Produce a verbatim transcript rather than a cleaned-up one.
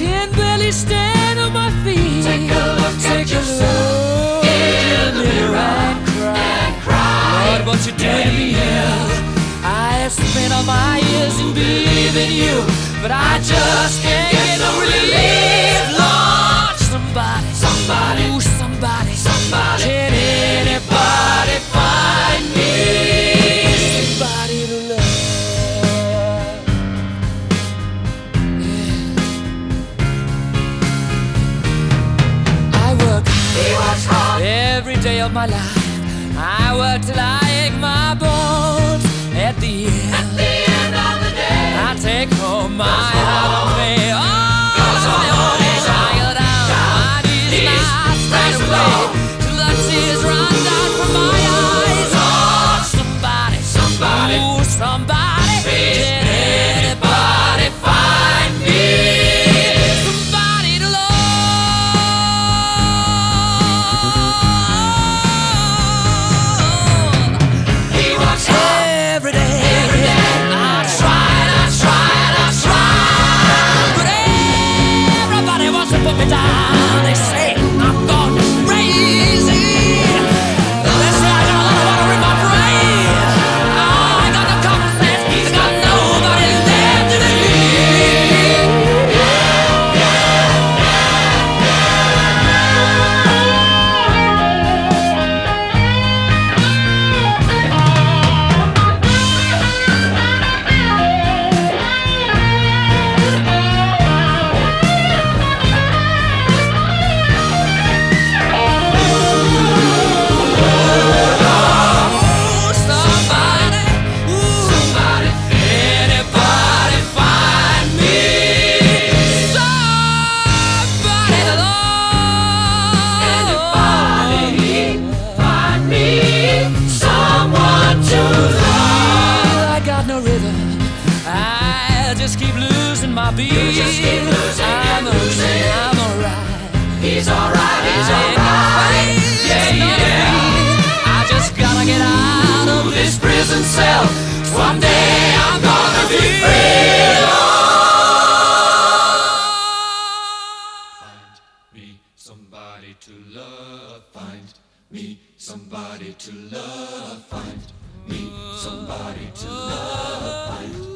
can barely stand on my feet. Take a look Take at a yourself look in the mirror and cry. and cry. Lord, what you doing to me? I have spent all my years in believing you, but I just can't get no relief. Lord, somebody, Somebody, ooh, somebody, somebody. can anybody find me somebody to love? Yeah. I work He works hard every day of my life. I work till I ache my bones. At the end, at the end of the day. I take home my heart of me. Oh, Goes on, I go down my knees and I straight away till the tears run down from my eyes. Oh, somebody, Somebody, ooh, somebody, please, can anybody find me somebody to love? he works hard Every day, every day. I tried, I tried, I tried, but everybody wants to put me down. They say I'm gone crazy. They say I got a lot of water in my brain. I got no common sense. I got nobody left to believe. Ooh, somebody, ooh, Somebody, anybody find me somebody to love? anybody find me someone to love. I got no rhythm. I just keep losing my beat. You just keep losing I'm and a- losing. I'm alright. He's alright, he's I ain't alright. no Yeah, face, no yeah. feet. I just gotta get out of this prison cell. Someday I'm gonna be free. Find me somebody to love. Find me somebody to love. Find me somebody to love. Find